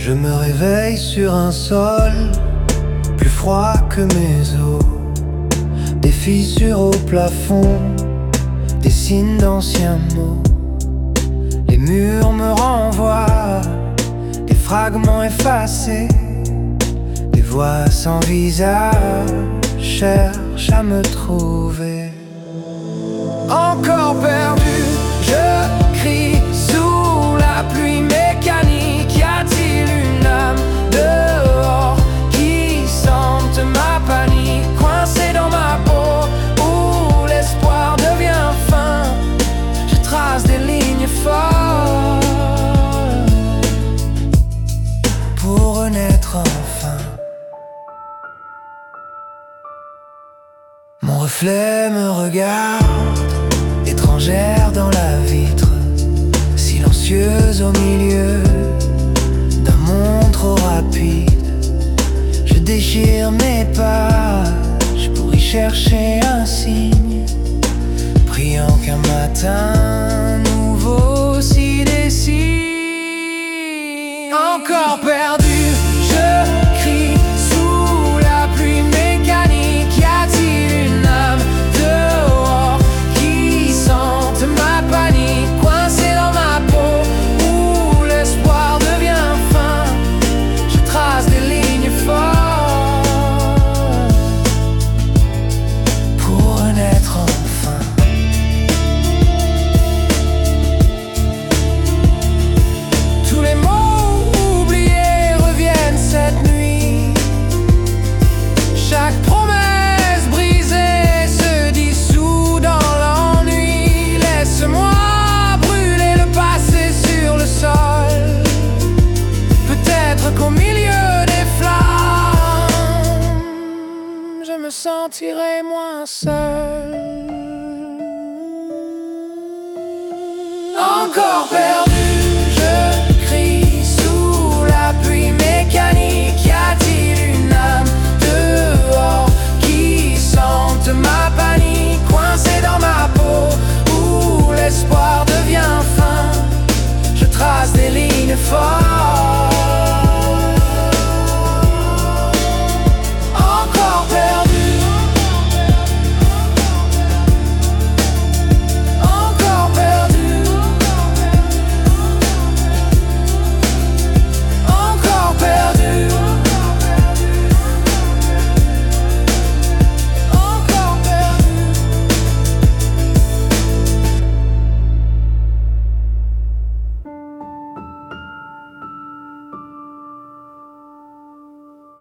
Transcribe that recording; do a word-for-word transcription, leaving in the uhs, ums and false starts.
Je me réveille sur un sol plus froid que mes os. Des fissures au plafond, des signes d'anciens mots. Les murs me renvoient des fragments effacés. Des voix sans visage cherchent à me trouver. Encore perdu, je crie sous la pluie mécanique. Y a-t-il une âme dehors qui sente ma panique? Coincé dans ma peau où l'espoir devient fin, je trace des lignes folles pour renaître enfin. Mon reflet me regarde, étrangère dans la vitre, silencieuse au milieu d'un monde trop rapide. Je déchire mes pages pour y chercher un signe, priant qu'un matin nouveau s'y dessine. Encore perdu, je crie sous la pluie mécanique. Y a-t-il une âme dehors qui sente ma panique? Coincé dans ma peau où l'espoir devient fin, je trace des lignes folles pour renaître enfin. Tous les mots oubliés reviennent cette nuit. Chaque promesse brisée se dissout dans l'ennui. Laisse-moi brûler le passé sur le sol. Peut-être qu'au milieu des flammes, je me sentirai moins seul. Encore perdu.